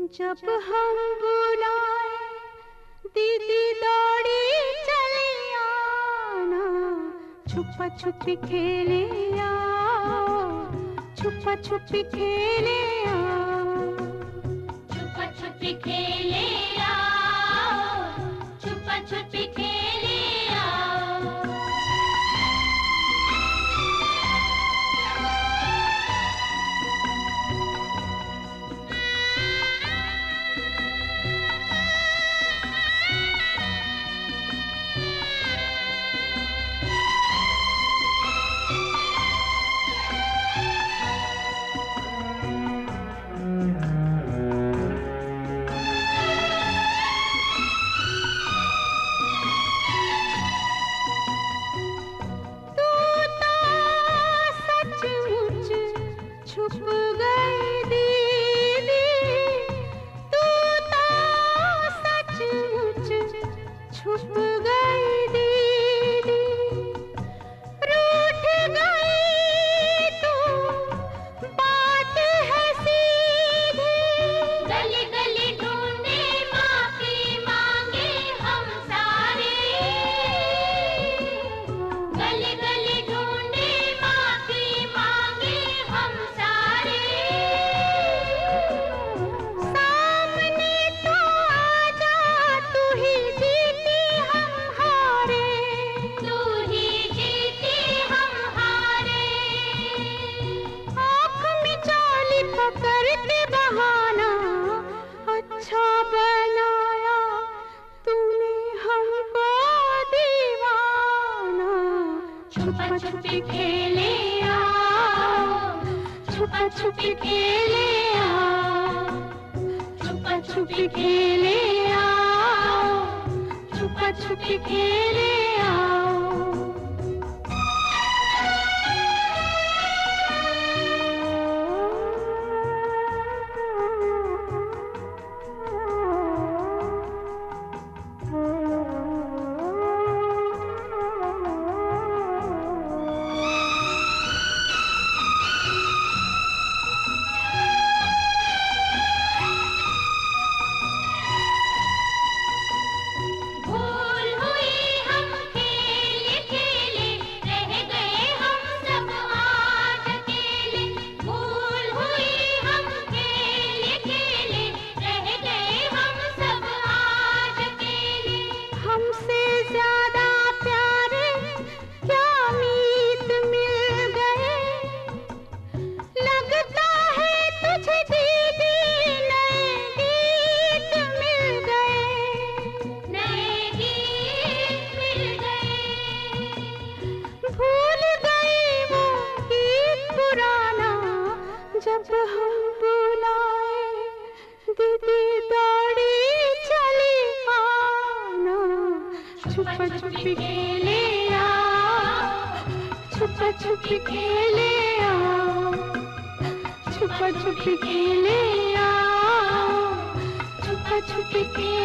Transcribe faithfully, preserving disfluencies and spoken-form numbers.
जब हम बुलाए दीदी दौड़ी चले आना, छुपा छुपी खेले आओ, छुपा छुपी खेले आओ, छुपा छुपी खेले आओ, छुपा छुपी खेले आओ। छुप गई दीदी, तू तो सचमुच छुप गई दीदी, रूठ गई तू बात है सीधी, गली गली ढूंढे माफी मांगे हम सारे, गली गली ढूंढे माफी मांगे हम सारे, सामने तो आजा तू ही जीती हम हारे, तू ही जीती हम हारे, आँख में चाली पकड़ के बहाना अच्छा बनाया तूने हमको दीवाना, छुपा छुपी खेले आओ, छुपा छुपी खेले आओ, छुपा छुपी खेले आओ, छुपा छुपी खेले आओ। भूल हुई हम खेले खेले, रह गए हम सब आज अकेले, भूल हुई हम खेले खेले, रह गए हम सब आज अकेले, हमसे ज्यादा प्यारे क्या मीत मिल गए, लगता है तुझे दीदी नए गीत मिल गए, नए गीत मिल गए, भूल गई वो गीत पुराना, जब हम बुलाए दीदी दौड़ी चली आना, छुपा छुपी खेले आओ, छुपा छुपी खेले आओ, छुपा छुपी खेले आओ, छुपा छुपी खेले